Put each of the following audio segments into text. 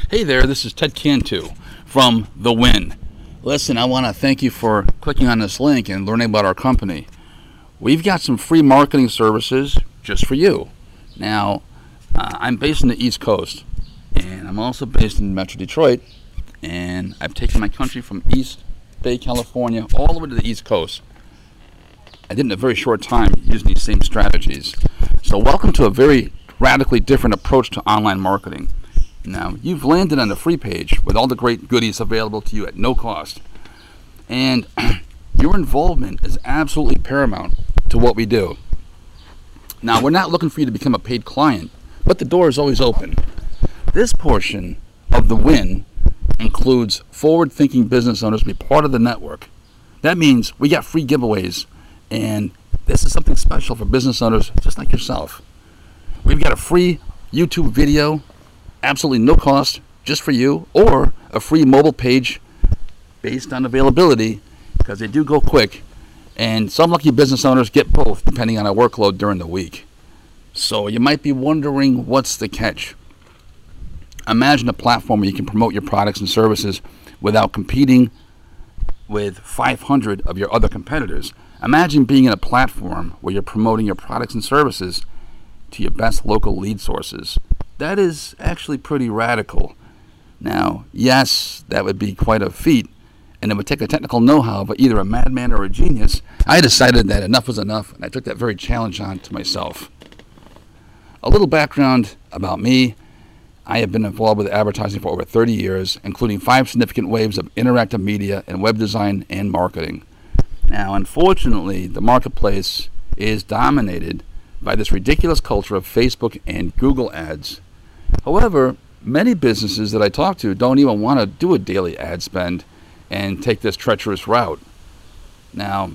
Hey there, this is Ted Cantu from The Win. Listen, I want to thank you for clicking on this link and learning about our company. We've got some free marketing services just for you. Now, I'm based in the East Coast, and I'm also based in Metro Detroit, and I've taken my country from East Bay, California, all the way to the East Coast. I did it in a very short time using these same strategies. So welcome to a very radically different approach to online marketing. Now, you've landed on the free page with all the great goodies available to you at no cost. And your involvement is absolutely paramount to what we do. Now, we're not looking for you to become a paid client, but the door is always open. This portion of The Win includes forward-thinking business owners to be part of the network. That means we got free giveaways, and this is something special for business owners just like yourself. We've got a free YouTube video, absolutely no cost, just for you, or a free mobile page based on availability, because they do go quick, and some lucky business owners get both depending on our workload during the week. So you might be wondering, what's the catch? Imagine a platform where you can promote your products and services without competing with 500 of your other competitors. Imagine being in a platform where you're promoting your products and services to your best local lead sources. That is actually pretty radical. Now, yes, that would be quite a feat, and it would take a technical know-how of either a madman or a genius. I decided that enough was enough, and I took that very challenge on to myself. A little background about me. I have been involved with advertising for over 30 years, including 5 significant waves of interactive media and web design and marketing. Now, unfortunately, the marketplace is dominated by this ridiculous culture of Facebook and Google ads. However, many businesses that I talk to don't even want to do a daily ad spend and take this treacherous route. Now,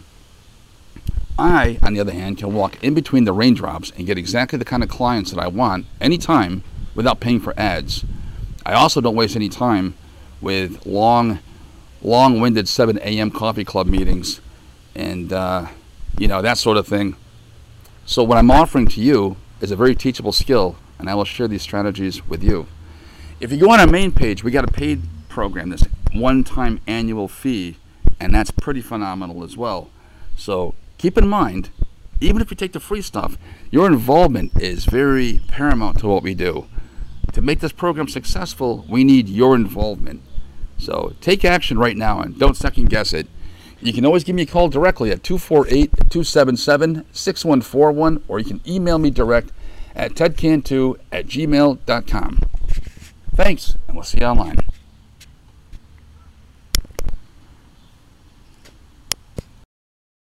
I, on the other hand, can walk in between the raindrops and get exactly the kind of clients that I want anytime without paying for ads. I also don't waste any time with long-winded 7 a.m. coffee club meetings and that sort of thing. So what I'm offering to you is a very teachable skill, and I will share these strategies with you. If you go on our main page, we got a paid program, this one-time annual fee, and that's pretty phenomenal as well. So keep in mind, even if you take the free stuff, your involvement is very paramount to what we do. To make this program successful, we need your involvement. So take action right now and don't second guess it. You can always give me a call directly at 248-277-6141, or you can email me direct at tedcantu@gmail.com. Thanks, and we'll see you online.